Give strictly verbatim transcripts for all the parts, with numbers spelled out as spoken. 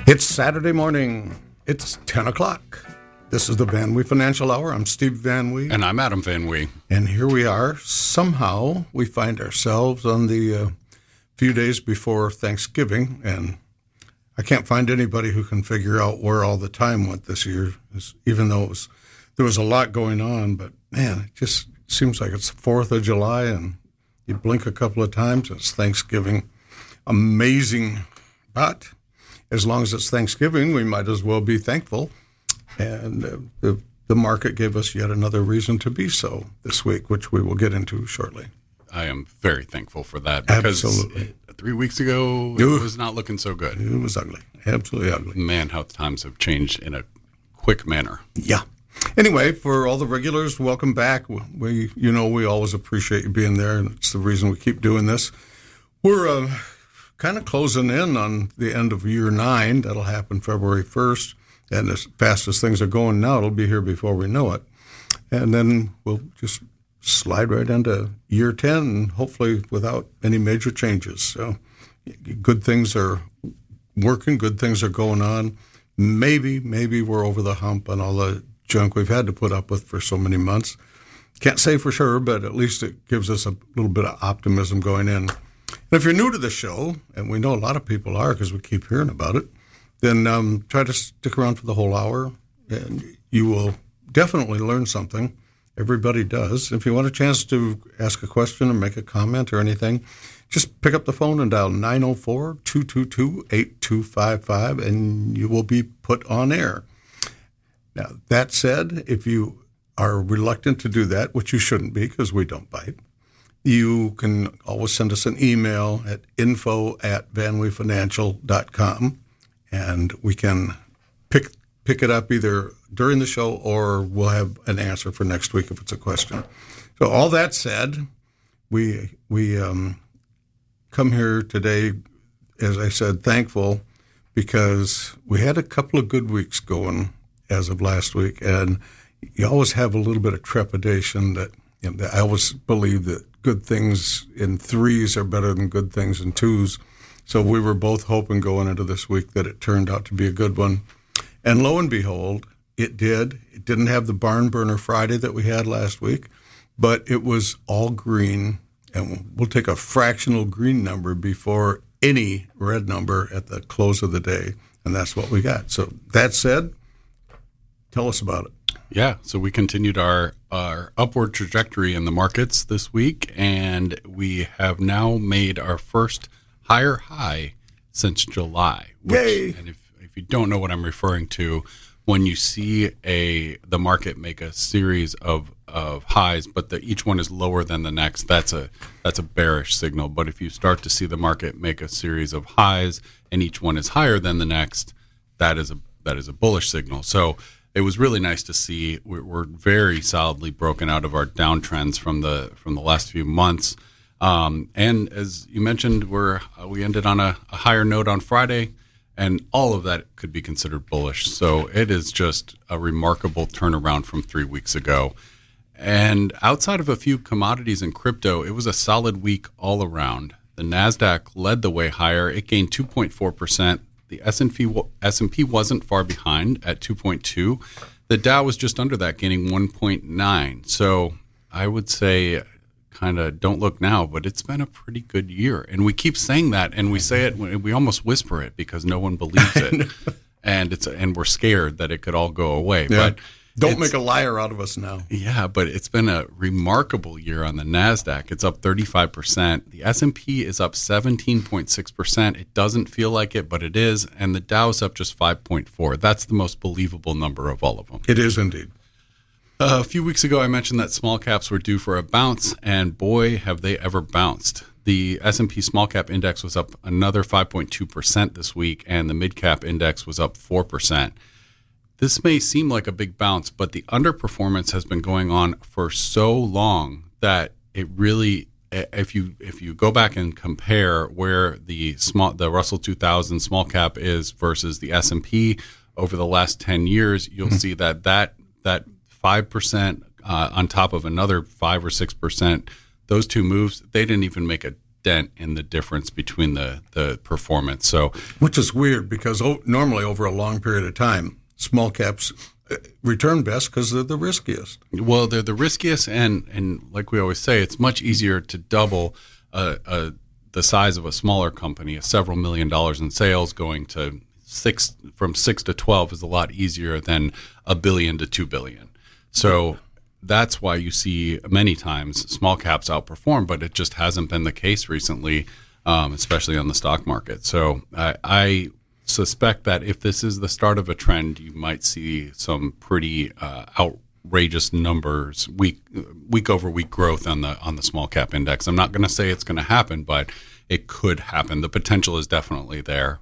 It's Saturday morning. It's ten o'clock. This is the Van Wee Financial Hour. I'm Steve Van Wee. And I'm Adam Van Wee. And here we are. Somehow we find ourselves on the uh, few days before Thanksgiving, and I can't find anybody who can figure out where all the time went this year, even though it was, there was a lot going on. But, man, it just seems like it's the fourth of July, and you blink a couple of times, it's Thanksgiving. Amazing. But as long as it's Thanksgiving, we might as well be thankful. And uh, the, the market gave us yet another reason to be so this week, which we will get into shortly. I am very thankful for that because Absolutely. three weeks ago, it Ooh. was not looking so good. It was ugly. Absolutely ugly. Man, how times have changed in a quick manner. Yeah. Anyway, for all the regulars, welcome back. We, you know, we always appreciate you being there, and it's the reason we keep doing this. We're uh, kind of closing in on the end of year nine. That'll happen February first. And as fast as things are going now, it'll be here before we know it. And then we'll just slide right into year ten, and hopefully without any major changes. So good things are working, good things are going on. Maybe, maybe we're over the hump on all the junk we've had to put up with for so many months. Can't say for sure, but at least it gives us a little bit of optimism going in. And if you're new to the show, and we know a lot of people are because we keep hearing about it, then um, try to stick around for the whole hour, and you will definitely learn something. Everybody does. If you want a chance to ask a question or make a comment or anything, just pick up the phone and dial nine oh four, two two two, eight two five five, and you will be put on air. Now, that said, if you are reluctant to do that, which you shouldn't be because we don't bite, you can always send us an email at info at van wee financial dot com. And we can pick pick it up either during the show or we'll have an answer for next week if it's a question. So all that said, we we um, come here today, as I said, thankful because we had a couple of good weeks going as of last week. And you always have a little bit of trepidation that, you know, I always believe that good things in threes are better than good things in twos. So we were both hoping going into this week that it turned out to be a good one. And lo and behold, it did. It didn't have the barn burner Friday that we had last week, but it was all green. And we'll take a fractional green number before any red number at the close of the day. And that's what we got. So that said, tell us about it. Yeah, so we continued our, our upward trajectory in the markets this week, and we have now made our first higher high since July. Which, Yay! And if, if you don't know what I'm referring to, when you see a the market make a series of, of highs, but the, each one is lower than the next, that's a that's a bearish signal. But if you start to see the market make a series of highs and each one is higher than the next, that is a that is a bullish signal. So it was really nice to see. We're, we're very solidly broken out of our downtrends from the from the last few months. Um, and as you mentioned, we're, uh, we ended on a, a higher note on Friday, and all of that could be considered bullish. So it is just a remarkable turnaround from three weeks ago. And outside of a few commodities and crypto, it was a solid week all around. The NASDAQ led the way higher. It gained two point four percent. The S and P S and P wasn't far behind at two point two. The Dow was just under that, gaining one point nine. So I would say kind of don't look now, but it's been a pretty good year. And we keep saying that, and we say it, we almost whisper it because no one believes it. and it's and we're scared that it could all go away. Yeah. But don't make a liar out of us now. Yeah, but it's been a remarkable year on the NASDAQ. It's up thirty-five percent. The S and P is up seventeen point six percent. It doesn't feel like it, but it is. And the Dow's up just five point four. That's the most believable number of all of them. It is indeed. Uh, a few weeks ago, I mentioned that small caps were due for a bounce, and boy, have they ever bounced. The S and P small cap index was up another five point two percent this week, and the mid cap index was up four percent. This may seem like a big bounce, but the underperformance has been going on for so long that it really, if you if you go back and compare where the small the Russell two thousand small cap is versus the S and P over the last ten years, you'll mm-hmm. see that that that five percent uh, on top of another five or six percent, those two moves, they didn't even make a dent in the difference between the, the performance. So, which is weird because o- normally over a long period of time, small caps return best because they're the riskiest. Well, they're the riskiest, and, and like we always say, it's much easier to double a, a, the size of a smaller company. Several million dollars in sales going to six from six to twelve is a lot easier than a billion to two billion. So that's why you see many times small caps outperform, but it just hasn't been the case recently, um, especially on the stock market. So I, I suspect that if this is the start of a trend, you might see some pretty uh, outrageous numbers, week week over week growth on the on the small cap index. I'm not going to say it's going to happen, but it could happen. The potential is definitely there.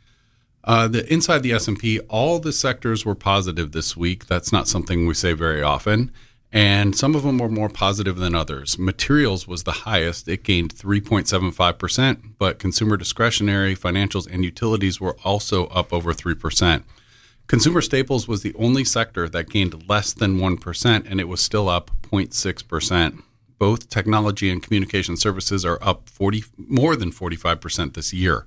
Uh, the inside the S and P, all the sectors were positive this week. That's not something we say very often. And some of them were more positive than others. Materials was the highest. It gained three point seven five percent, but consumer discretionary, financials, and utilities were also up over three percent. Consumer staples was the only sector that gained less than one percent, and it was still up zero point six percent. Both technology and communication services are up forty more than forty-five percent this year.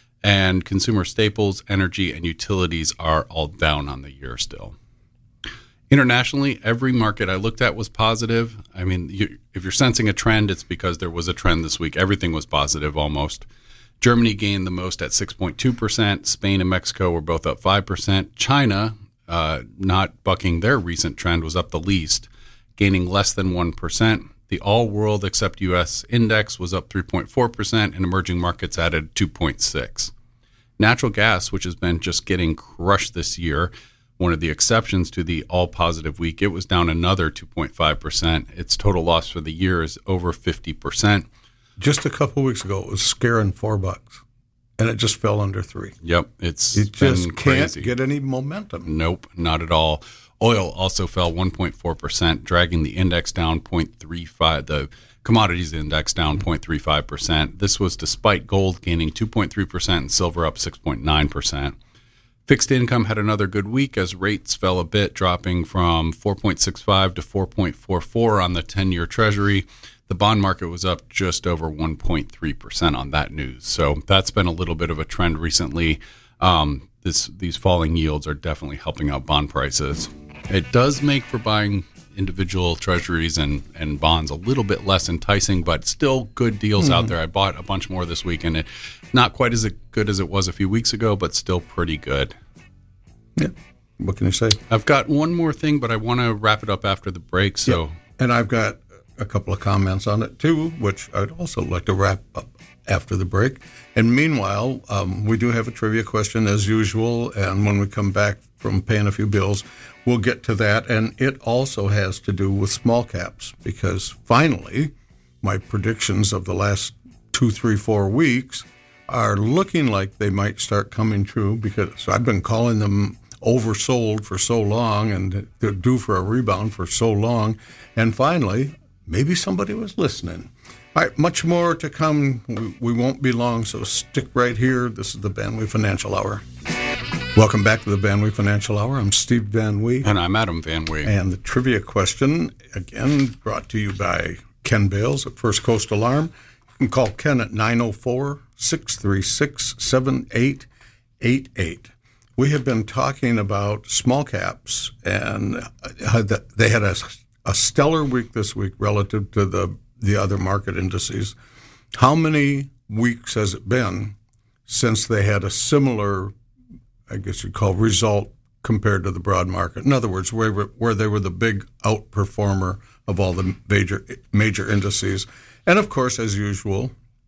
And consumer staples, energy, and utilities are all down on the year still. Internationally, every market I looked at was positive. I mean, you, if you're sensing a trend, it's because there was a trend this week. Everything was positive almost. Germany gained the most at six point two percent. Spain and Mexico were both up five percent. China, uh, not bucking their recent trend, was up the least, gaining less than one percent. The all-world except U S index was up three point four percent, and emerging markets added two point six. Natural gas, which has been just getting crushed this year, one of the exceptions to the all-positive week, it was down another two point five percent. Its total loss for the year is over fifty percent. Just a couple of weeks ago, it was scaring four bucks, and it just fell under three. Yep, it's it just been can't crazy. Get any momentum. Nope, not at all. Oil also fell one point four percent, dragging the index down zero point three five. The commodities index down zero point three five percent. This was despite gold gaining two point three percent and silver up six point nine percent. Fixed income had another good week as rates fell a bit, dropping from four point six five to four point four four on the ten-year Treasury. The bond market was up just over one point three percent on that news. So that's been a little bit of a trend recently. Um, this, these falling yields are definitely helping out bond prices. It does make for buying individual treasuries and, and bonds a little bit less enticing, but still good deals mm. out there. I bought a bunch more this week, and it not quite as good as it was a few weeks ago, but still pretty good. Yeah. What can you say? I've got one more thing, but I want to wrap it up after the break. So, yeah. And I've got a couple of comments on it too, which I'd also like to wrap up after the break. And meanwhile, um, we do have a trivia question as usual, and when we come back from paying a few bills, we'll get to that. And it also has to do with small caps, because finally, my predictions of the last two, three, four weeks are looking like they might start coming true, because I've been calling them oversold for so long, and they're due for a rebound for so long. And finally, maybe somebody was listening. All right, much more to come. We, we won't be long, so stick right here. This is the Van Wee Financial Hour. Welcome back to the Van Wee Financial Hour. I'm Steve Van Wee. And I'm Adam Van Wee. And the trivia question, again, brought to you by Ken Bales at First Coast Alarm. You can call Ken at nine oh four, six three six, seven eight eight eight. We have been talking about small caps, and they had a, a stellar week this week relative to the, the other market indices. How many weeks has it been since they had a similar, I guess you'd call, result compared to the broad market? In other words, where, where they were the big outperformer of all the major major indices. And of course, as usual,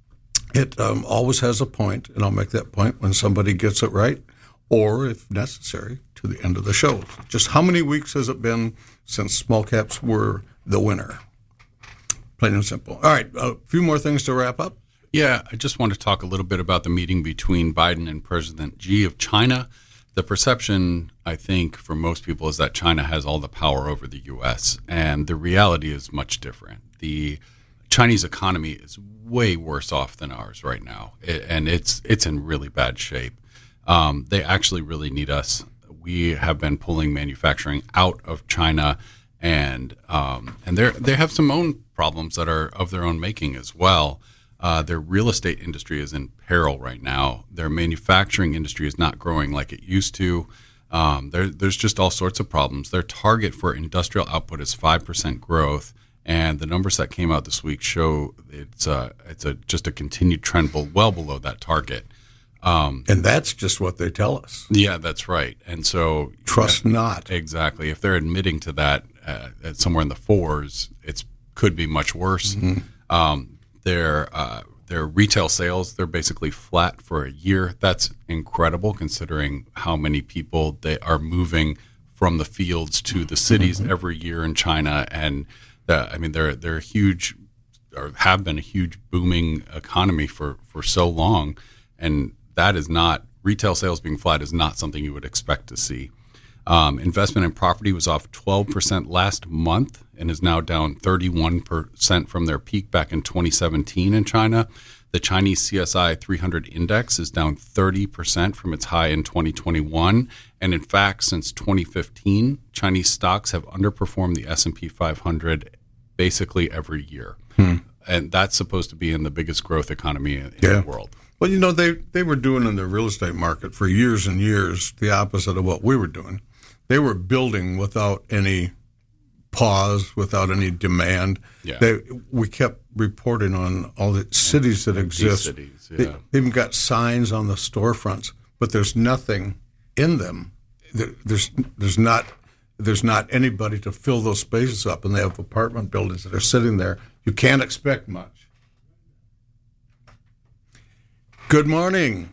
it um, always has a point, and I'll make that point when somebody gets it right, or if necessary, to the end of the show. Just how many weeks has it been since small caps were the winner? Plain and simple. All right, a few more things to wrap up. Yeah, I just want to talk a little bit about the meeting between Biden and President Xi of China. The perception, I think, for most people is that China has all the power over the U S, and the reality is much different. The Chinese economy is way worse off than ours right now, and it's it's in really bad shape. Um, they actually really need us. We have been pulling manufacturing out of China, and um, and they they have some own problems that are of their own making as well. Uh, their real estate industry is in peril right now. Their manufacturing industry is not growing like it used to. Um, there, there's just all sorts of problems. Their target for industrial output is five percent growth, and the numbers that came out this week show it's a, it's a just a continued trend well below that target. Um, and that's just what they tell us. Yeah, that's right. And so trust yeah, not. Exactly. If they're admitting to that uh, at somewhere in the fours, it could be much worse. Mm-hmm. Um, their uh, their retail sales, they're basically flat for a year. That's incredible considering how many people they are moving from the fields to the cities mm-hmm. every year in China. And the, I mean, they're they're a huge or have been a huge booming economy for, for so long, and that is not retail sales being flat is not something you would expect to see. Um, investment in property was off twelve percent last month and is now down thirty-one percent from their peak back in twenty seventeen in China. The Chinese C S I three hundred index is down thirty percent from its high in twenty twenty-one. And in fact, since twenty fifteen, Chinese stocks have underperformed the S and P five hundred basically every year. Hmm. And that's supposed to be in the biggest growth economy in yeah. the world. Well, you know, they, they were doing in the real estate market for years and years the opposite of what we were doing. They were building without any pause, without any demand. Yeah. They, we kept reporting on all the cities that exist. Cities, yeah. They, they even got signs on the storefronts, but there's nothing in them. There, there's there's not there's not anybody to fill those spaces up, and they have apartment buildings that are sitting there. You can't expect much. Good morning.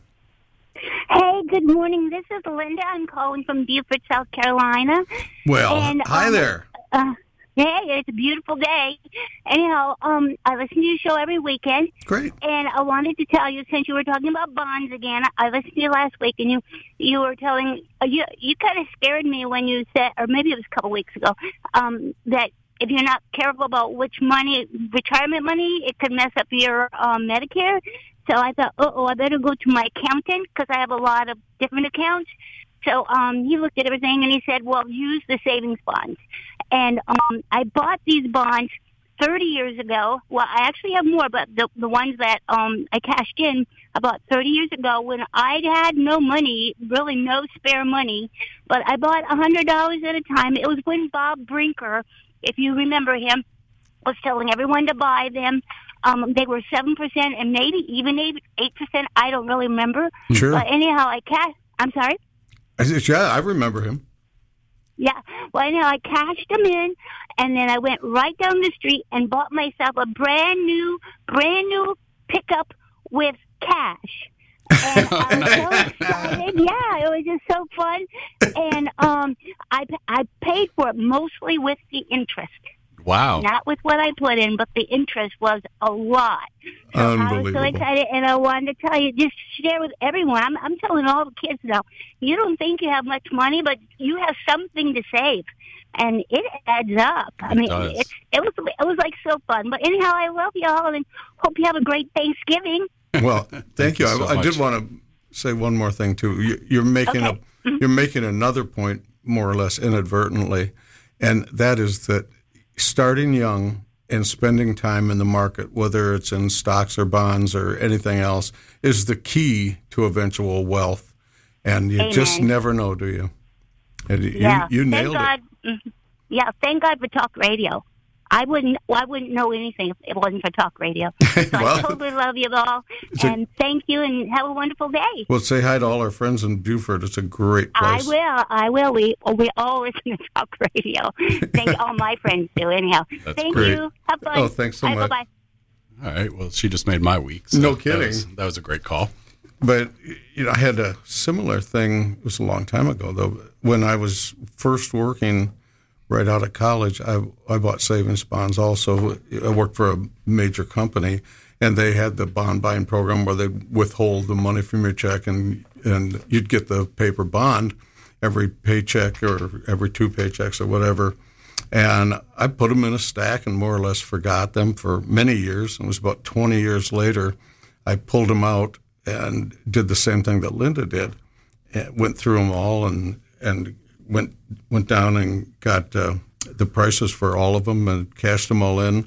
Hey, good morning. This is Linda. I'm calling from Beaufort, South Carolina. Well, and, hi um, there. Uh, hey, it's a beautiful day. Anyhow, um, I listen to your show every weekend. Great. And I wanted to tell you, since you were talking about bonds again, I listened to you last week, and you you were telling uh, you you kind of scared me when you said, or maybe it was a couple weeks ago, um, that if you're not careful about which money, retirement money, it could mess up your um, Medicare. So I thought, uh-oh, I better go to my accountant because I have a lot of different accounts. So um, he looked at everything and he said, well, use the savings bonds. And um, I bought these bonds thirty years ago. Well, I actually have more, but the, the ones that um, I cashed in about thirty years ago when I had no money, really no spare money, but I bought one hundred dollars at a time. It was when Bob Brinker, if you remember him, was telling everyone to buy them. Um, they were seven percent and maybe even eight percent. I don't really remember. Sure. But anyhow, I cashed. I'm sorry? I said, yeah, I remember him. Yeah. Well, anyhow, I cashed them in, and then I went right down the street and bought myself a brand new, brand new pickup with cash. And I was so excited. Yeah, it was just so fun. And um, I, I paid for it mostly with the interest. Wow. Not with what I put in, but the interest was a lot. So I was so excited, and I wanted to tell you, just share with everyone. I'm, I'm telling all the kids now, you don't think you have much money, but you have something to save. And it adds up. It I mean, does. it's, it was it was like so fun. But anyhow, I love y'all, and hope you have a great Thanksgiving. Well, thank, thank you. you so I, I did much. want to say one more thing too. You, you're making Okay. a you're making another point, more or less inadvertently, and that is that starting young and spending time in the market, whether it's in stocks or bonds or anything else, is the key to eventual wealth. And you Amen. just never know, do you? And you, Yeah, you thank nailed God. mhm. Yeah, thank God for talk radio. I wouldn't. I wouldn't know anything if it wasn't for talk radio. So Well, I totally love you all, it's a- and thank you, and have a wonderful day. Well, say hi to all our friends in Beaufort. It's a great I place. will. I will. We we all listen to talk radio. Thank all my friends do. Anyhow, That's thank great. you. Have fun. Oh, thanks so All right, much. Bye-bye. All right. Well, she just made my week. so No that kidding. was- That was a great call. But, you know, I had a similar thing, it was a long time ago, though. When I was first working right out of college, I, I bought savings bonds also. I worked for a major company, and they had the bond buying program where they'd withhold the money from your check, and, and you'd get the paper bond every paycheck or every two paychecks or whatever. And I put them in a stack and more or less forgot them for many years. It was about twenty years later, I pulled them out and did the same thing that Linda did. And went through them all and and went went down and got uh, the prices for all of them and cashed them all in.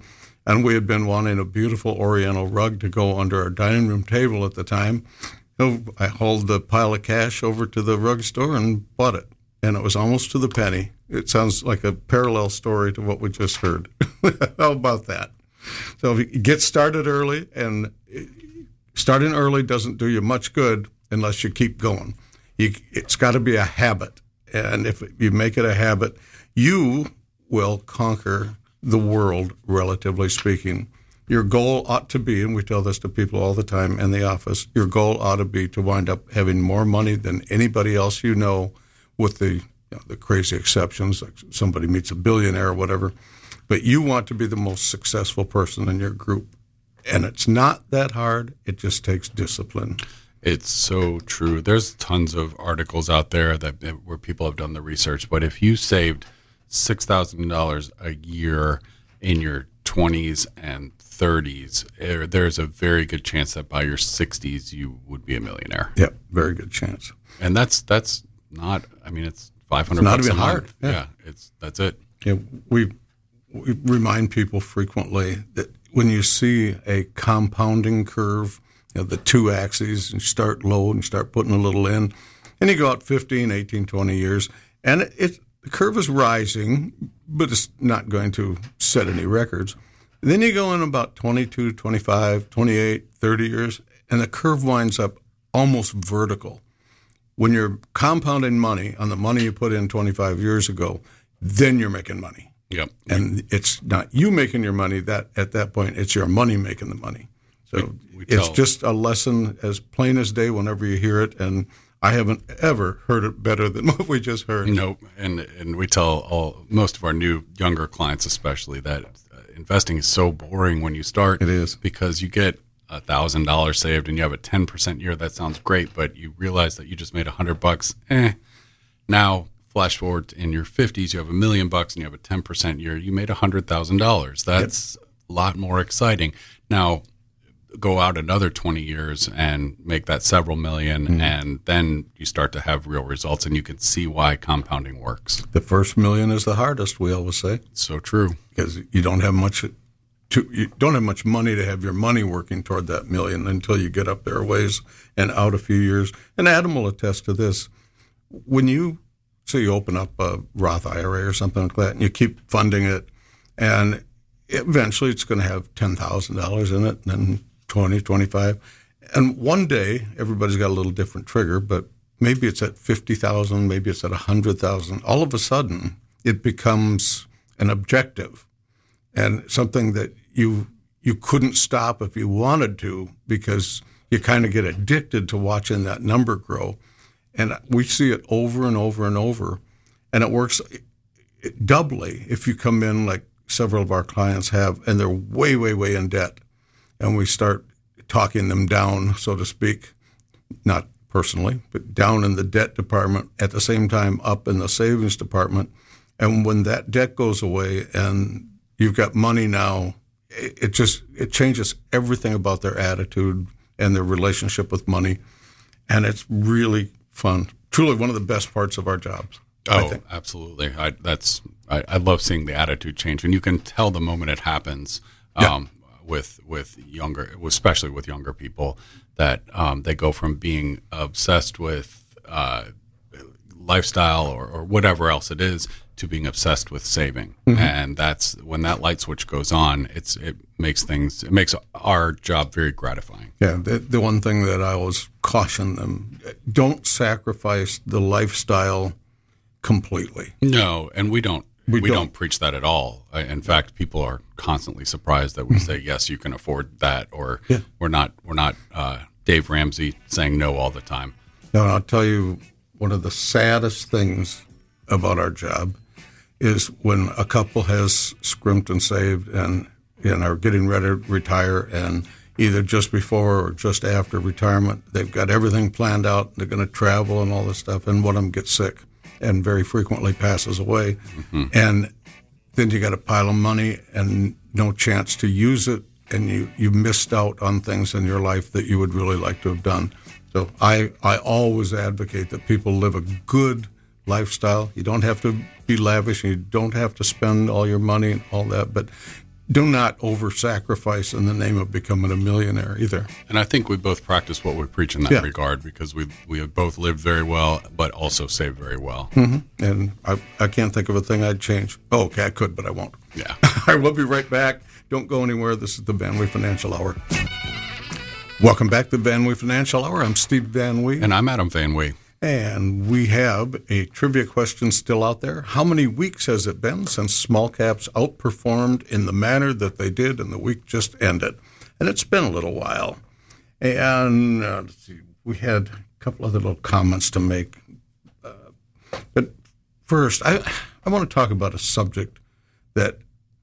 And we had been wanting a beautiful Oriental rug to go under our dining room table at the time. So I hauled the pile of cash over to the rug store and bought it. And it was almost to the penny. It sounds like a parallel story to what we just heard. How about that? So if you get started early, and starting early doesn't do you much good unless you keep going. You, it's got to be a habit. And if you make it a habit, you will conquer the world, relatively speaking. Your goal ought to be, and we tell this to people all the time in the office, your goal ought to be to wind up having more money than anybody else you know, with the, you know, the crazy exceptions, like somebody meets a billionaire or whatever. But you want to be the most successful person in your group. And it's not that hard. It just takes discipline. It's so true. There's tons of articles out there that where people have done the research. But if you saved six thousand dollars a year in your twenties and thirties, there's a very good chance that by your sixties you would be a millionaire. Yeah, very good chance. And that's that's not. I mean, it's five hundred. It's not bucks even a month. hard. Yeah. yeah, it's that's it. Yeah, we we remind people frequently that when you see a compounding curve, you know, the two axes, and you start low and you start putting a little in, and you go out fifteen, eighteen, twenty years, and it, it the curve is rising, but it's not going to set any records. And then you go in about twenty-two, twenty-five, twenty-eight, thirty years, and the curve winds up almost vertical. When you're compounding money on the money you put in twenty-five years ago, then you're making money. Yep. And it's not you making your money. That at that point, it's your money making the money. So we, we it's tell, just a lesson as plain as day whenever you hear it. And I haven't ever heard it better than what we just heard. Nope. And and we tell all most of our new younger clients, especially, that uh, investing is so boring when you start. It is, because you get a thousand dollars saved and you have a ten percent year. That sounds great, but you realize that you just made a hundred bucks. Eh. Now, flash forward in your fifties, you have a million bucks and you have a ten percent year. You made a hundred thousand dollars. That's yep. a lot more exciting. Now, go out another twenty years and make that several million, mm-hmm. and then you start to have real results, and you can see why compounding works. The first million is the hardest, we always say. It's so true. Because you don't have much to, you don't have much money to have your money working toward that million until you get up there a ways and out a few years. And Adam will attest to this. When you say you open up a Roth I R A or something like that, and you keep funding it, and eventually it's going to have ten thousand dollars in it, and then twenty, twenty-five. And one day, everybody's got a little different trigger, but maybe it's at fifty thousand, maybe it's at one hundred thousand. All of a sudden, it becomes an objective and something that you you couldn't stop if you wanted to, because you kind of get addicted to watching that number grow. And we see it over and over and over. And it works doubly if you come in like several of our clients have, and they're way, way, way in debt. And we start talking them down, so to speak, not personally, but down in the debt department, at the same time up in the savings department. And when that debt goes away and you've got money now, it just it changes everything about their attitude and their relationship with money. And it's really fun. Truly one of the best parts of our jobs. Oh, I think. Absolutely. I, that's I, I love seeing the attitude change, and you can tell the moment it happens. Yeah. Um, with with younger, especially with younger people, that um, they go from being obsessed with uh, lifestyle or, or whatever else it is to being obsessed with saving. Mm-hmm. And that's when that light switch goes on, it's it makes things it makes our job very gratifying. Yeah, the, the one thing that I always caution them, don't sacrifice the lifestyle completely. No, and we don't We, we don't. don't preach that at all. In fact, people are constantly surprised that we say, yes, you can afford that, or yeah. we're not we're not uh, Dave Ramsey saying no all the time. No, I'll tell you, one of the saddest things about our job is when a couple has scrimped and saved and you know, are getting ready to retire, and either just before or just after retirement, they've got everything planned out, they're going to travel and all this stuff, and one of them gets sick and very frequently passes away. Mm-hmm. And then you got a pile of money and no chance to use it, and you, you missed out on things in your life that you would really like to have done. So I, I always advocate that people live a good lifestyle. You don't have to be lavish. You don't have to spend all your money and all that, but do not over-sacrifice in the name of becoming a millionaire either. And I think we both practice what we preach in that Yeah. regard because we we have both lived very well, but also saved very well. Mm-hmm. And I, I can't think of a thing I'd change. Oh, okay, I could, but I won't. Yeah. I will be right back. Don't go anywhere. This is the Van Wee Financial Hour. Welcome back to the Van Wee Financial Hour. I'm Steve Van Wee. And I'm Adam Van Wee. And we have a trivia question still out there. How many weeks has it been since small caps outperformed in the manner that they did and the week just ended? And it's been a little while. And uh, let's see, we had a couple other little comments to make. Uh, but first, I, I want to talk about a subject that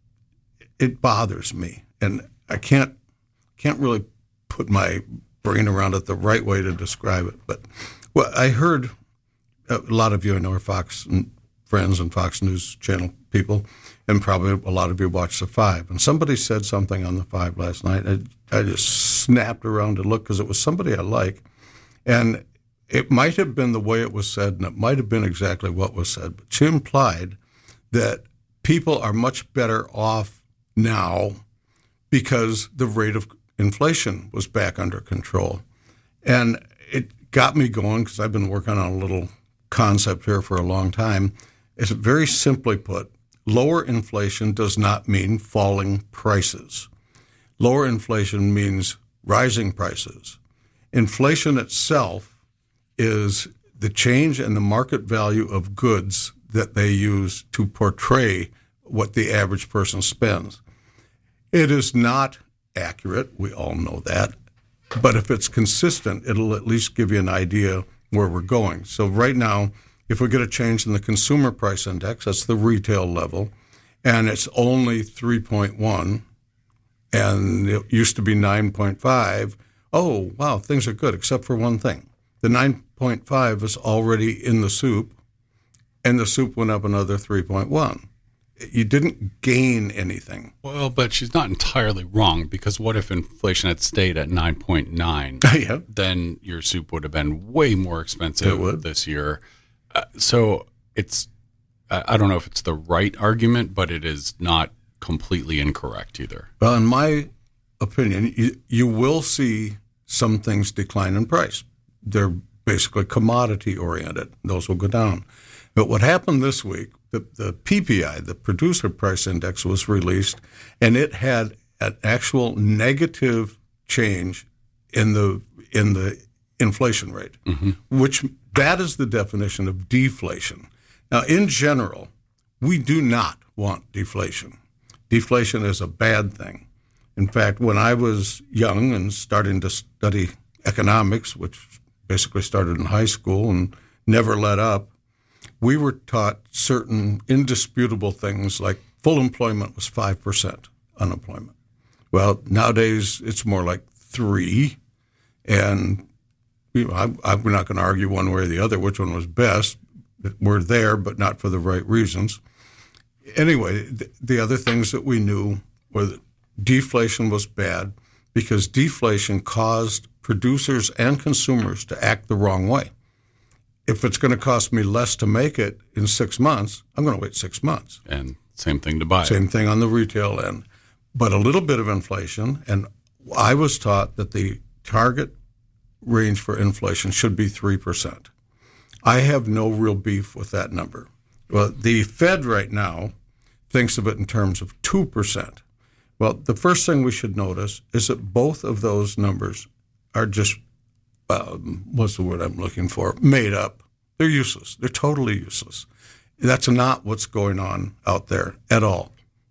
it bothers me. And I can't can't really put my brain around it the right way to describe it. But well, I heard a lot of you I know are Fox and friends and Fox News Channel people, and probably a lot of you watch the Five. And somebody said something on the Five last night. I, I just snapped around to look because it was somebody I like, and it might have been the way it was said, and it might have been exactly what was said. But she implied that people are much better off now because the rate of inflation was back under control, and it got me going because I've been working on a little concept here for a long time. It's very simply put, lower inflation does not mean falling prices. Lower inflation means rising prices. Inflation itself is the change in the market value of goods that they use to portray what the average person spends. It is not accurate, we all know that. But if it's consistent, it'll at least give you an idea where we're going. So right now, if we get a change in the consumer price index, that's the retail level, and it's only three point one, and it used to be nine point five, oh, wow, things are good, except for one thing. The nine point five is already in the soup, and the soup went up another three point one. You didn't gain anything. Well, but she's not entirely wrong because what if inflation had stayed at nine point nine? Yeah. Then your soup would have been way more expensive It would. this year. Uh, so it's, I I don't know if it's the right argument, but it is not completely incorrect either. Well, in my opinion, you, you will see some things decline in price. They're basically commodity oriented. Those will go down. But what happened this week, the, the P P I, the Producer Price Index, was released, and it had an actual negative change in the in the inflation rate, mm-hmm. which that is the definition of deflation. Now, in general, we do not want deflation. Deflation is a bad thing. In fact, when I was young and starting to study economics, which basically started in high school and never let up, we were taught certain indisputable things like full employment was five percent unemployment. Well, nowadays it's more like three, and you know, I, I'm not going to argue one way or the other which one was best. We're there, but not for the right reasons. Anyway, the, the other things that we knew were that deflation was bad because deflation caused producers and consumers to act the wrong way. If it's going to cost me less to make it in six months, I'm going to wait six months. And same thing to buy. Same thing on the retail end. But a little bit of inflation, and I was taught that the target range for inflation should be three percent. I have no real beef with that number. Well, the Fed right now thinks of it in terms of two percent. Well, the first thing we should notice is that both of those numbers are just Um, what's the word I'm looking for? Made up. They're useless. They're totally useless. That's not what's going on out there at all.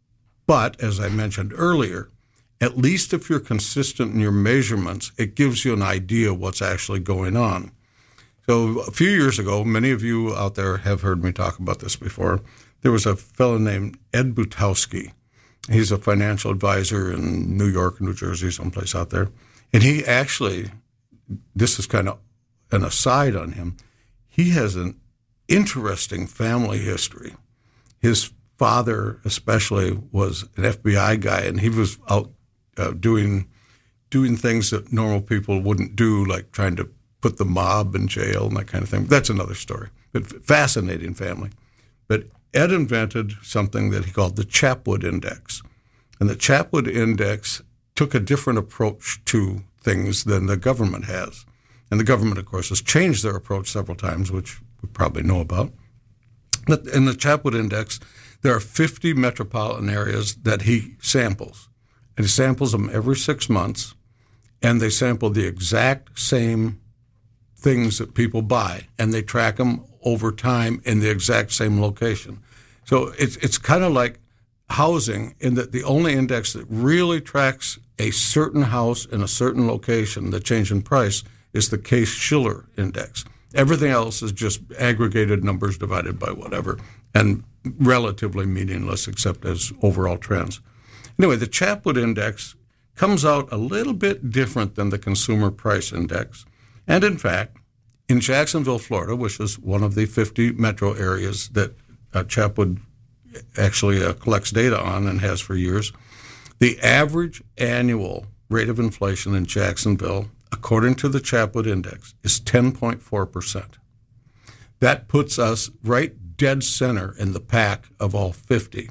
But as I mentioned earlier, at least if you're consistent in your measurements, it gives you an idea what's actually going on. So a few years ago, many of you out there have heard me talk about this before. There was a fellow named Ed Butowski. He's a financial advisor in New York, New Jersey, someplace out there. And he actually, this is kind of an aside on him, he has an interesting family history. His father especially was an F B I guy, and he was out uh, doing doing things that normal people wouldn't do, like trying to put the mob in jail and that kind of thing. That's another story. But fascinating family. But Ed invented something that he called the Chapwood Index. And the Chatwood Index took a different approach to things than the government has. And the government, of course, has changed their approach several times, which we probably know about. But in the Chatwood Index, there are fifty metropolitan areas that he samples. And he samples them every six months, and they sample the exact same things that people buy, and they track them over time in the exact same location. So it's it's kind of like housing in that the only index that really tracks a certain house in a certain location, the change in price, is the Case-Shiller Index. Everything else is just aggregated numbers divided by whatever, and relatively meaningless except as overall trends. Anyway, the Chatwood Index comes out a little bit different than the Consumer Price Index. And in fact, in Jacksonville, Florida, which is one of the fifty metro areas that uh, Chatwood actually uh, collects data on and has for years, the average annual rate of inflation in Jacksonville, according to the Chatwood Index, is ten point four percent. That puts us right dead center in the pack of all fifty.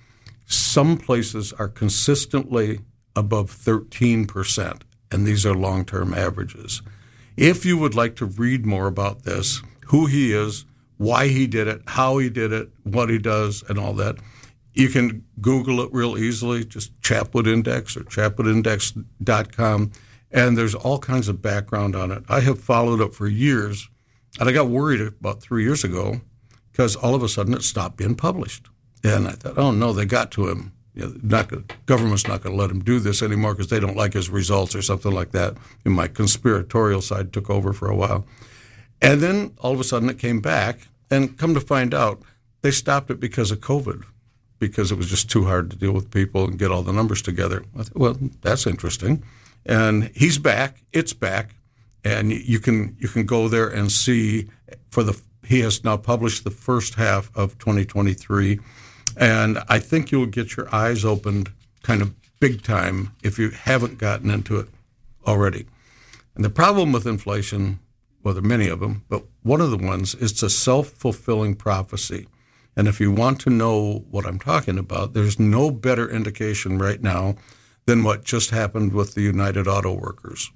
Some places are consistently above thirteen percent, and these are long-term averages. If you would like to read more about this, who he is, why he did it, how he did it, what he does, and all that, you can Google it real easily, just Chatwood Index or chatwood index dot com, and there's all kinds of background on it. I have followed it for years, and I got worried about three years ago because all of a sudden it stopped being published. And I thought, oh, no, they got to him. You know, not gonna, government's not going to let him do this anymore because they don't like his results or something like that. And my conspiratorial side took over for a while. And then all of a sudden it came back, and come to find out, they stopped it because of COVID, because it was just too hard to deal with people and get all the numbers together. I thought, well, that's interesting. And he's back. It's back. And you can you can go there and see for the he has now published the first half of twenty twenty-three. And I think you'll get your eyes opened kind of big time if you haven't gotten into it already. And the problem with inflation, well, there are many of them, but one of the ones is it's a self-fulfilling prophecy. And if you want to know what I'm talking about, there's no better indication right now than what just happened with the United Auto Workers.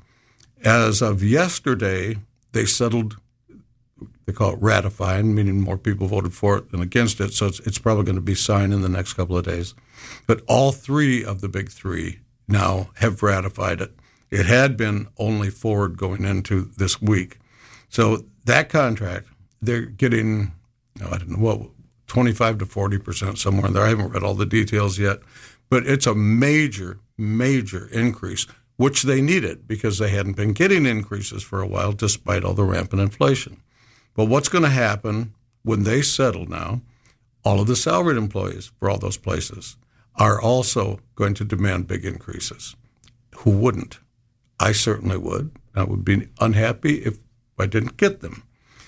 As of yesterday, they settled, they call it ratifying, meaning more people voted for it than against it, so it's, it's probably going to be signed in the next couple of days. But all three of the big three now have ratified it. It had been only Ford going into this week. So that contract, they're getting, I don't know, what, twenty-five to forty percent somewhere in there. I haven't read all the details yet, but it's a major, major increase, which they needed because they hadn't been getting increases for a while despite all the rampant inflation. But what's going to happen when they settle now, all of the salaried employees for all those places are also going to demand big increases. Who wouldn't? I certainly would. I would be unhappy if I didn't get them.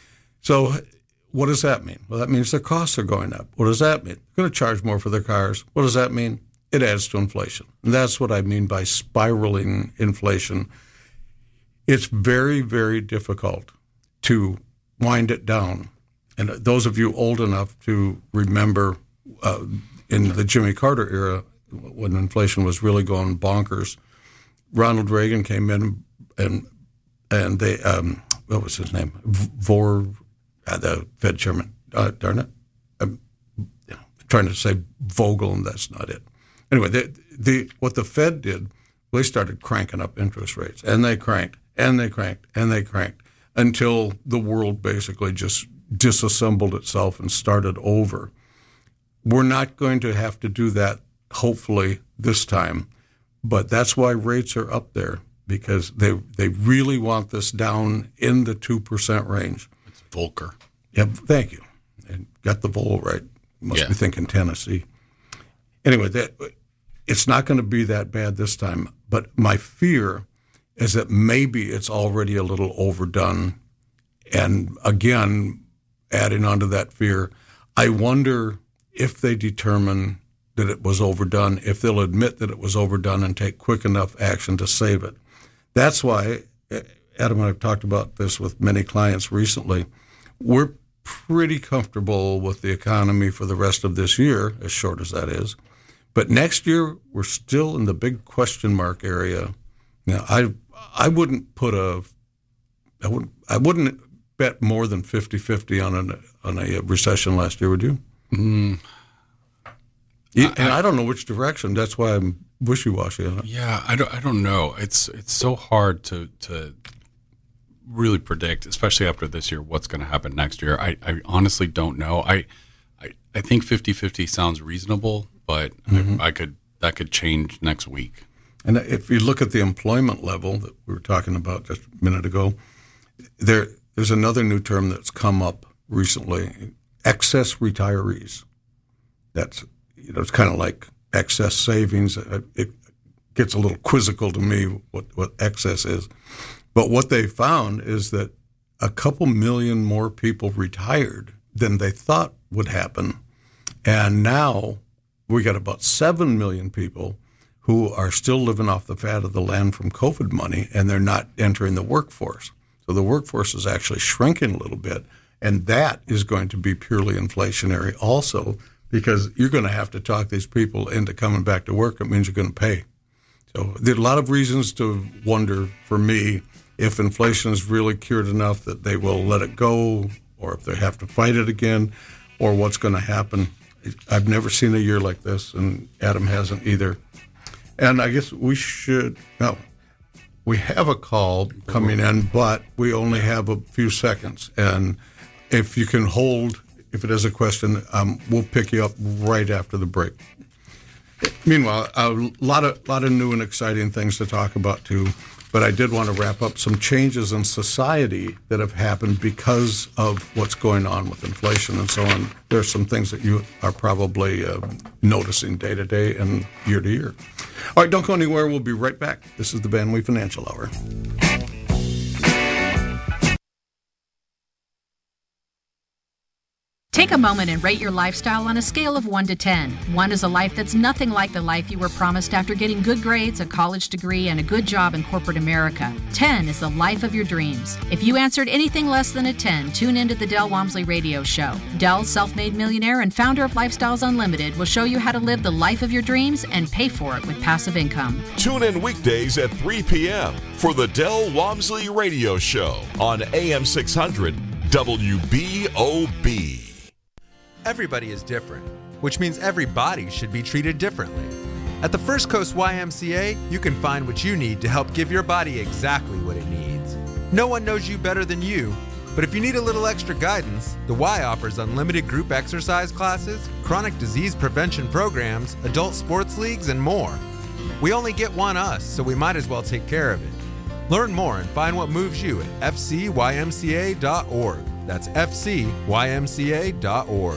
So what does that mean? Well, that means their costs are going up. What does that mean? They're going to charge more for their cars. What does that mean? It adds to inflation. And that's what I mean by spiraling inflation. It's very, very difficult to wind it down. And those of you old enough to remember uh, in the Jimmy Carter era, when inflation was really going bonkers, Ronald Reagan came in and and they, um, what was his name? Vor, uh, the Fed chairman, uh, darn it. I'm trying to say Vogel, and that's not it. Anyway, the, the what the Fed did, they started cranking up interest rates, and they cranked, and they cranked, and they cranked, until the world basically just disassembled itself and started over. We're not going to have to do that, hopefully, this time. But that's why rates are up there, because they they really want this down in the two percent range. It's Volcker. Yeah, thank you. And got the Vol right. Must yeah. be thinking Tennessee. Anyway, that, it's not going to be that bad this time. But my fear is that maybe it's already a little overdone. And again, adding on to that fear, I wonder if they determine that it was overdone, if they'll admit that it was overdone and take quick enough action to save it. That's why, Adam and I have talked about this with many clients recently, we're pretty comfortable with the economy for the rest of this year, as short as that is. But next year, we're still in the big question mark area. Now, I I wouldn't put a I wouldn't I wouldn't bet more than fifty-fifty on a on a recession last year, would you? Mm. you and I, I don't know which direction. That's why I'm wishy-washy on it. Yeah, I don't I don't know. It's it's so hard to to really predict, especially after this year, what's going to happen next year. I, I honestly don't know. I I, I think fifty-fifty sounds reasonable, but mm-hmm. I, I could that could change next week. And if you look at the employment level that we were talking about just a minute ago, there there's another new term that's come up recently: excess retirees. That's you know it's kind of like excess savings. It gets a little quizzical to me what what excess is, but what they found is that a couple million more people retired than they thought would happen, and now we got about seven million people who are still living off the fat of the land from COVID money, and they're not entering the workforce. So the workforce is actually shrinking a little bit, and that is going to be purely inflationary also, because you're going to have to talk these people into coming back to work. It means you're going to pay. So there are a lot of reasons to wonder, for me, if inflation is really cured enough that they will let it go, or if they have to fight it again, or what's going to happen. I've never seen a year like this, and Adam hasn't either. And I guess we should, no, we have a call coming in, but we only have a few seconds. And if you can hold, if it is a question, um, we'll pick you up right after the break. Meanwhile, a lot of lot of new and exciting things to talk about, too. But I did want to wrap up some changes in society that have happened because of what's going on with inflation and so on. There's some things that you are probably uh, noticing day to day and year to year. All right, don't go anywhere. We'll be right back. This is the Van Wee Financial Hour. Take a moment and rate your lifestyle on a scale of one to ten. one is a life that's nothing like the life you were promised after getting good grades, a college degree, and a good job in corporate America. ten is the life of your dreams. If you answered anything less than a ten, tune into the Del Walmsley Radio Show. Del, self-made millionaire and founder of Lifestyles Unlimited, will show you how to live the life of your dreams and pay for it with passive income. Tune in weekdays at three p.m. for the Del Walmsley Radio Show on A M six hundred W B O B. Everybody is different, which means every body should be treated differently. At the First Coast Y M C A, you can find what you need to help give your body exactly what it needs. No one knows you better than you, but if you need a little extra guidance, the Y offers unlimited group exercise classes, chronic disease prevention programs, adult sports leagues, and more. We only get one us, so we might as well take care of it. Learn more and find what moves you at f c y m c a dot org. That's f c y m c a dot org.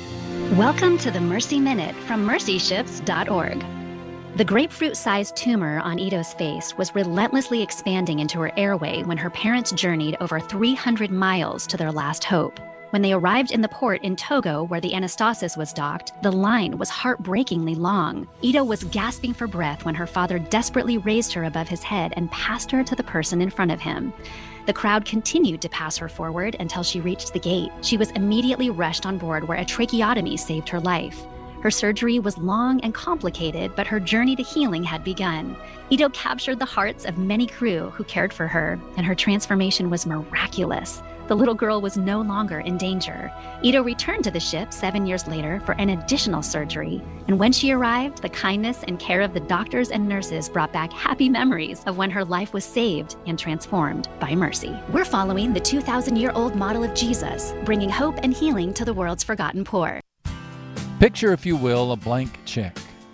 Welcome to the Mercy Minute from mercy ships dot org. The grapefruit-sized tumor on Ido's face was relentlessly expanding into her airway when her parents journeyed over three hundred miles to their last hope. When they arrived in the port in Togo, where the Anastasis was docked, the line was heartbreakingly long. Ido was gasping for breath when her father desperately raised her above his head and passed her to the person in front of him. The crowd continued to pass her forward until she reached the gate. She was immediately rushed on board, where a tracheotomy saved her life. Her surgery was long and complicated, but her journey to healing had begun. Ido captured the hearts of many crew who cared for her, and her transformation was miraculous. The little girl was no longer in danger. Ido returned to the ship seven years later for an additional surgery, and when she arrived, the kindness and care of the doctors and nurses brought back happy memories of when her life was saved and transformed by mercy. We're following the two thousand year old model of Jesus, bringing hope and healing to the world's forgotten poor. Picture, if you will, a blank check.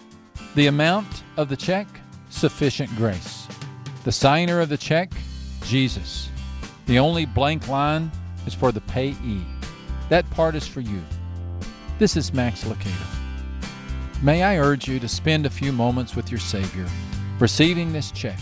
The amount of the check, sufficient grace. The signer of the check, Jesus. The only blank line is for the payee. That part is for you. This is Max Lucado. May I urge you to spend a few moments with your Savior, receiving this check.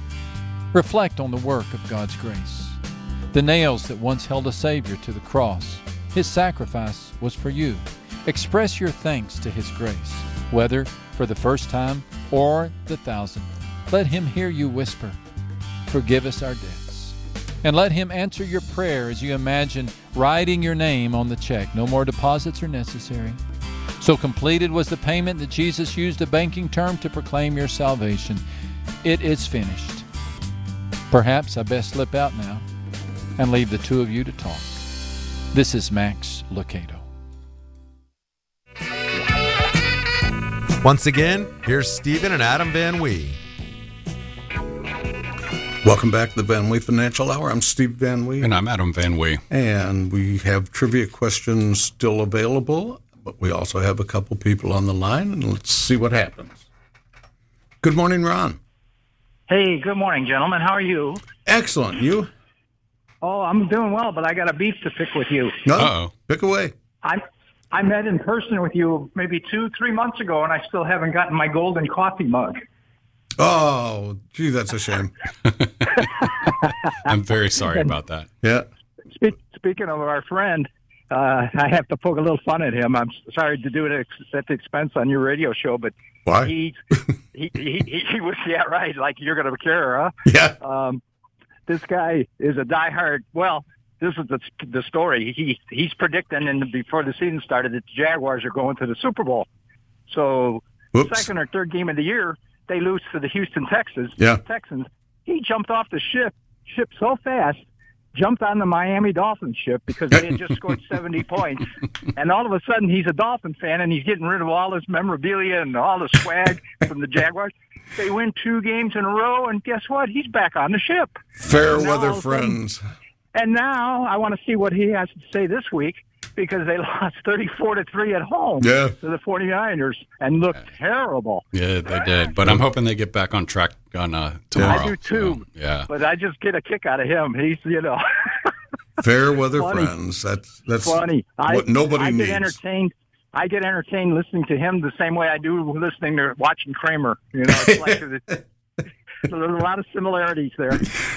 Reflect on the work of God's grace. The nails that once held a Savior to the cross, His sacrifice was for you. Express your thanks to His grace, whether for the first time or the thousandth. Let Him hear you whisper, "Forgive us our debts." And let Him answer your prayer as you imagine writing your name on the check. No more deposits are necessary. So completed was the payment that Jesus used a banking term to proclaim your salvation. It is finished. Perhaps I best slip out now and leave the two of you to talk. This is Max Lucado. Once again, here's Stephen and Adam Van Wee. Welcome back to the Van Wee Financial Hour. I'm Steve Van Wee. And I'm Adam Van Wee. And we have trivia questions still available, but we also have a couple people on the line, and let's see what happens. Good morning, Ron. Hey, good morning, gentlemen. How are you? Excellent. You? Oh, I'm doing well, but I got a beef to pick with you. No, Uh-oh. Pick away. I I met in person with you maybe two, three months ago, and I still haven't gotten my golden coffee mug. Oh, gee, that's a shame. I'm very sorry about that. Yeah. Speak, speaking of our friend, uh, I have to poke a little fun at him. I'm sorry to do it at at the expense on your radio show, but Why? he, he, he, he, he was, yeah, right, like you're going to care, huh? Yeah. Um, this guy is a diehard, well, this is the the story. He He's predicting, and before the season started, that the Jaguars are going to the Super Bowl. So Whoops. second or third game of the year, they lose to the Houston Texans. Yeah. Texans. He jumped off the ship, ship so fast, jumped on the Miami Dolphins ship because they had just scored seventy points. And all of a sudden, he's a Dolphin fan, and he's getting rid of all his memorabilia and all the swag from the Jaguars. They win two games in a row, and guess what? He's back on the ship. Fair And now weather all of a sudden- friends. And now I want to see what he has to say this week because they lost thirty-four to three at home Yeah. to the 49ers and looked terrible. Yeah, they did. But I'm hoping they get back on track on uh, tomorrow. I do too. So, yeah. But I just get a kick out of him. He's, you know, Fair weather Funny. friends. That's that's funny. I, what nobody I get needs. entertained. I get entertained listening to him the same way I do listening to watching Kramer. You know, it's like there's a lot of similarities there.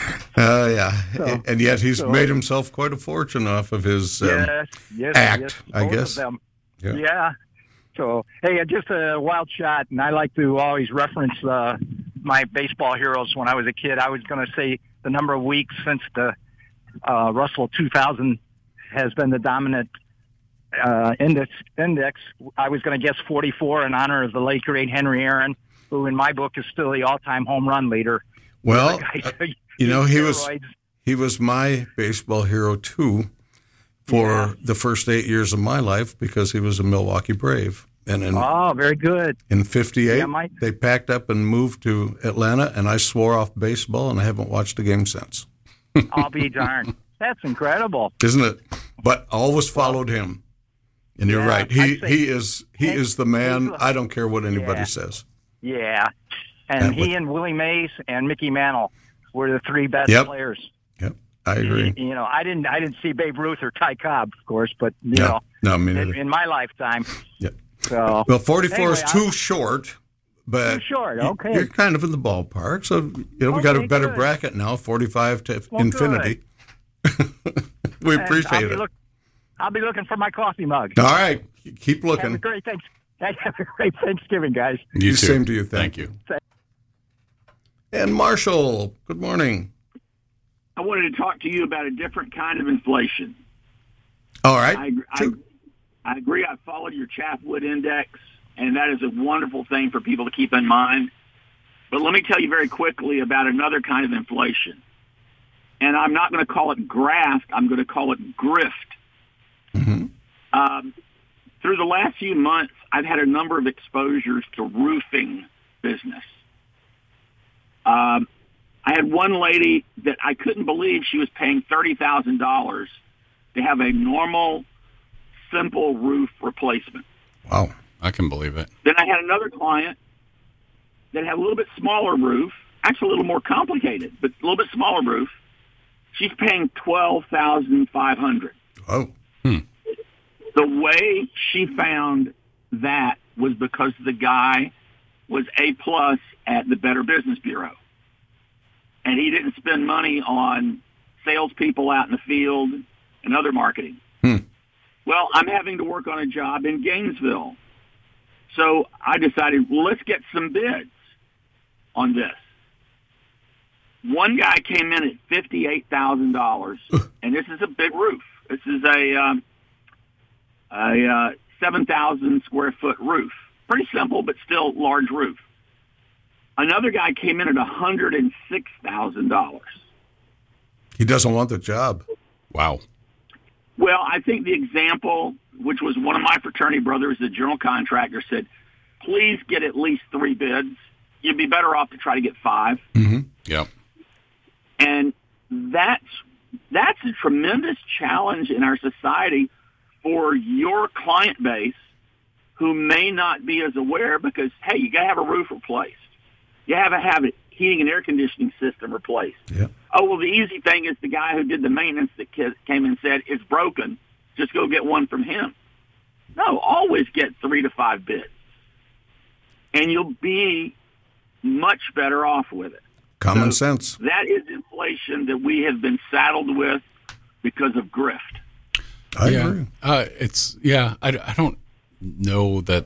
Uh, yeah. So- and yet he's so- made himself quite a fortune off of his um, yes, yes, act, yes, I both guess. Of them. Yeah. Yeah. So, hey, uh, just a wild shot, and I like to always reference uh, my baseball heroes when I was a kid. I was going to say the number of weeks since the uh, Russell two thousand has been the dominant uh, index. Index. I was going to guess forty-four in honor of the late, great Henry Aaron, who in my book is still the all-time home run leader. Well, The guy- uh, you know, he was steroids. he was my baseball hero too for Yeah. the first eight years of my life because he was a Milwaukee Brave. And in, Oh, very good. in fifty-eight, Yeah, my- they packed up and moved to Atlanta, and I swore off baseball, and I haven't watched a game since. I'll be darned. That's incredible. Isn't it? But always followed him. And you're Yeah, right. He I'd say- he is he Hank- is the man. Hank- I don't care what anybody Yeah. says. Yeah. And, And he with- and Willie Mays and Mickey Mantle were the three best Yep. players. Yep, I agree. You know, I didn't I didn't see Babe Ruth or Ty Cobb, of course, but you No, know, no, me in, neither. in my lifetime. Yep. So Well, forty-four is Anyway, too I'm- short, but Too short, you- okay. you're kind of in the ballpark. So you know we got a Okay, better good. bracket now, forty-five to Well, infinity. we and appreciate I'll be it. Look, I'll be looking for my coffee mug. All right, keep Have a looking. great thanks. Have a great Thanksgiving, guys. You too. Same to you. Thank Thank, you. And Marshall, good morning. I wanted to talk to you about a different kind of inflation. All right. I, I, Shoot. I agree. I followed your Chaffwood Index, and that is a wonderful thing for people to keep in mind. But let me tell you very quickly about another kind of inflation. And I'm not going to call it graft. I'm going to call it grift. Mm-hmm. Um, through the last few months, I've had a number of exposures to roofing business. Um, I had one lady that I couldn't believe she was paying thirty thousand dollars to have a normal, simple roof replacement. Wow. I can believe it. Then I had another client that had a little bit smaller roof, actually a little more complicated, but a little bit smaller roof. She's paying twelve thousand five hundred dollars. Oh. The way she found that was because the guy was A plus at the Better Business Bureau. And he didn't spend money on salespeople out in the field and other marketing. Hmm. Well, I'm having to work on a job in Gainesville. So I decided, well, let's get some bids on this. One guy came in at fifty-eight thousand dollars, and this is a big roof. This is a, um, a uh, seven thousand square foot roof. Pretty simple, but still large roof. Another guy came in at one hundred six thousand dollars. He doesn't want the job. Wow. Well, I think the example, which was one of my fraternity brothers, the general contractor, said, please get at least three bids. You'd be better off to try to get five. Mm-hmm. Yep. And that's, that's a tremendous challenge in our society for your client base who may not be as aware because, hey, you got to have a roof replaced. You have to have a heating and air conditioning system replaced. Yeah. Oh, well, the easy thing is the guy who did the maintenance that came and said, it's broken. Just go get one from him. No, always get three to five bids. And you'll be much better off with it. Common so sense. That is inflation that we have been saddled with because of grift. I yeah. agree. Uh, it's, yeah, I, I don't know that,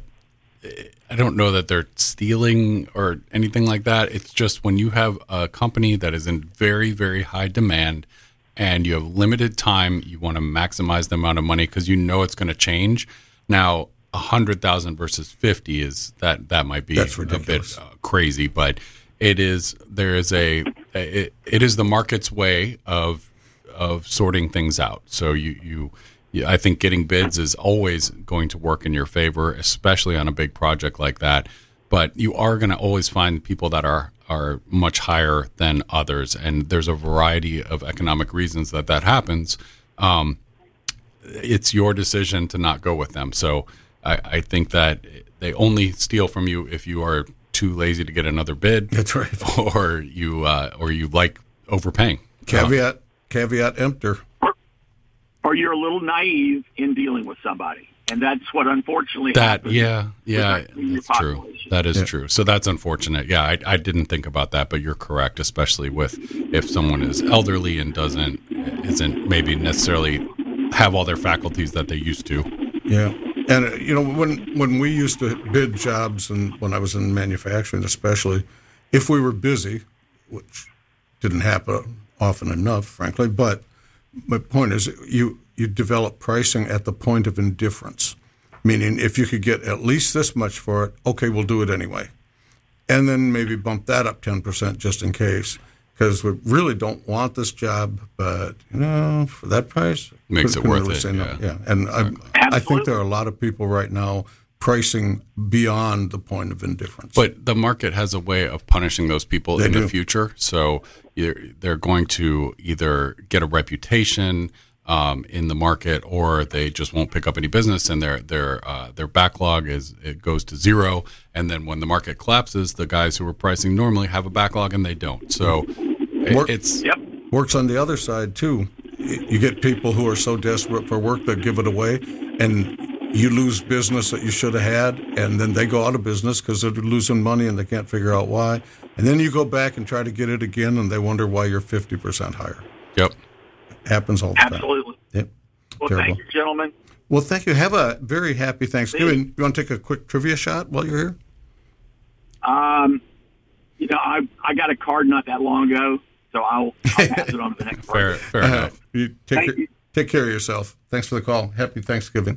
I don't know that they're stealing or anything like that. It's just when you have a company that is in very, very high demand and you have limited time, you want to maximize the amount of money because you know it's going to change. Now, a hundred thousand versus fifty is that that might be That's a ridiculous. bit uh, crazy, but it is. There is a it, it is the market's way of of sorting things out. So you you. Yeah, I think getting bids is always going to work in your favor, especially on a big project like that. But you are going to always find people that are are much higher than others, and there's a variety of economic reasons that that happens. Um, it's your decision to not go with them. So I, I think that they only steal from you if you are too lazy to get another bid. That's right. Or you uh, or you like overpaying. Caveat, uh, caveat emptor. Or you're a little naive in dealing with somebody. And that's what unfortunately that, happens. Yeah, yeah, that's true. Population. That is Yeah. true. So that's unfortunate. Yeah, I, I didn't think about that, but you're correct, especially with if someone is elderly and doesn't, isn't maybe necessarily have all their faculties that they used to. Yeah. And, uh, you know, when, when we used to bid jobs, and when I was in manufacturing especially, if we were busy, which didn't happen often enough, frankly, but my point is you, you develop pricing at the point of indifference, meaning if you could get at least this much for it, okay, we'll do it anyway. And then maybe bump that up ten percent just in case, because we really don't want this job, but, you know, for that price, Makes couldn't it worth really it, say no. yeah. Yeah. And I, I think there are a lot of people right now pricing beyond the point of indifference. But the market has a way of punishing those people They in do. the future. So you're, they're going to either get a reputation um, in the market, or they just won't pick up any business, and their their uh, their backlog is it goes to zero. And then when the market collapses, the guys who are pricing normally have a backlog, and they don't. So it, Work- it's Yep. Works on the other side, too. You get people who are so desperate for work that give it away, and you lose business that you should have had, and then they go out of business because they're losing money and they can't figure out why. And then you go back and try to get it again, and they wonder why you're fifty percent higher. yep. Happens all the time. Absolutely. Yep. Well, Terrible. thank you, gentlemen. Well, thank you. Have a very happy Thanksgiving. You want to take a quick trivia shot while you're here? Um, you know, I I got a card not that long ago, so I'll, I'll pass it on to the next Fair person. fair Uh, enough. you take, Thank care, you. take care of yourself. Thanks for the call. Happy Thanksgiving.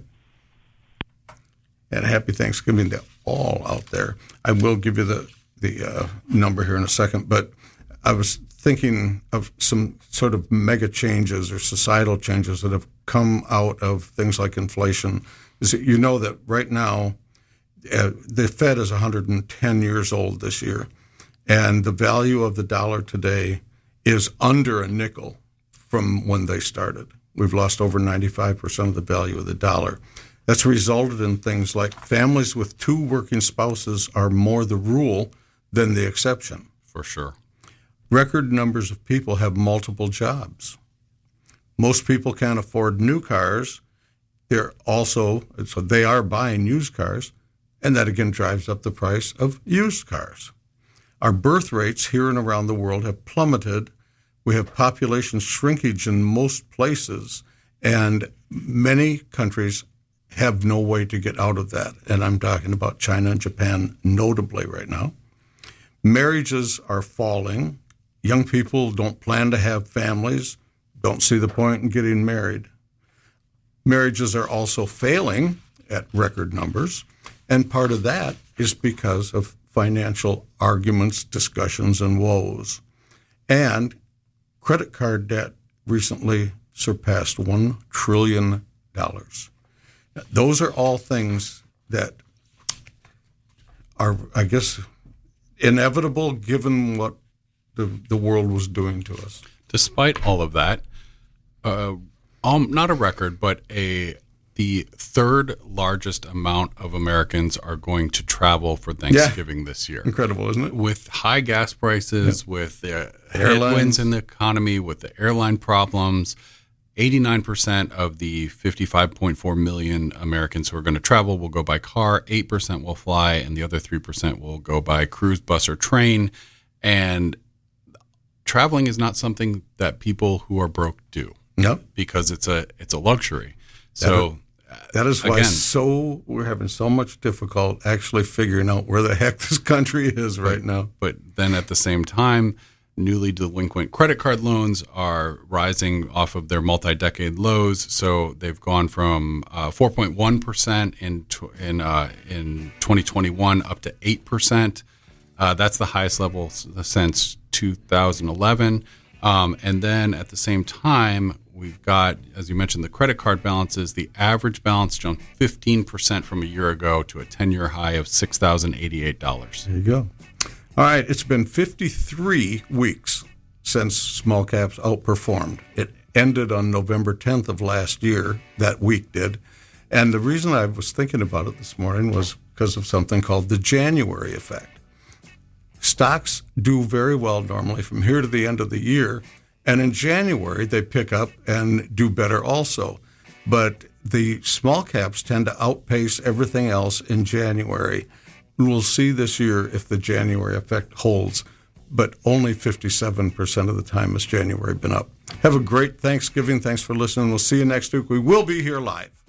And happy Thanksgiving to all out there. I will give you the, the uh, number here in a second, but I was thinking of some sort of mega changes or societal changes that have come out of things like inflation. Is that you know that right now, uh, the Fed is one hundred ten years old this year, and the value of the dollar today is under a nickel from when they started. We've lost over ninety-five percent of the value of the dollar. That's resulted in things like families with two working spouses are more the rule than the exception. For sure. Record numbers of people have multiple jobs. Most people can't afford new cars. They're also, so they are buying used cars, and that again drives up the price of used cars. Our birth rates here and around the world have plummeted. We have population shrinkage in most places, and many countries have no way to get out of that. And I'm talking about China and Japan notably right now. Marriages are falling. Young people don't plan to have families, don't see the point in getting married. Marriages are also failing, at record numbers. And part of that is because of financial arguments, discussions, and woes. And credit card debt recently surpassed one trillion dollars. Those are all things that are, I guess, inevitable given what the, the world was doing to us. Despite all of that, uh, um, not a record, but a the third largest amount of Americans are going to travel for Thanksgiving yeah. this year. Incredible, isn't it? With high gas prices, yeah. with the Airlines. headwinds in the economy, with the airline problems, eighty-nine percent of the fifty-five point four million Americans who are going to travel will go by car, eight percent will fly, and the other three percent will go by cruise, bus, or train. And traveling is not something that people who are broke do. No. Because it's a it's a luxury. So that, that is why again, so we're having so much difficult actually figuring out where the heck this country is right but, now. But then at the same time, newly delinquent credit card loans are rising off of their multi-decade lows. So they've gone from uh, four point one percent in in uh, in twenty twenty-one up to eight percent. Uh, that's the highest level since two thousand eleven. Um, and then at the same time, we've got, as you mentioned, the credit card balances. The average balance jumped fifteen percent from a year ago to a ten-year high of six thousand eighty-eight dollars. There you go. All right, it's been fifty-three weeks since small caps outperformed. It ended on November tenth of last year, that week did. And the reason I was thinking about it this morning was because of something called the January effect. Stocks do very well normally from here to the end of the year, and in January they pick up and do better also. But the small caps tend to outpace everything else in January. We'll see this year if the January effect holds, but only fifty-seven percent of the time has January been up. Have a great Thanksgiving. Thanks for listening. We'll see you next week. We will be here live.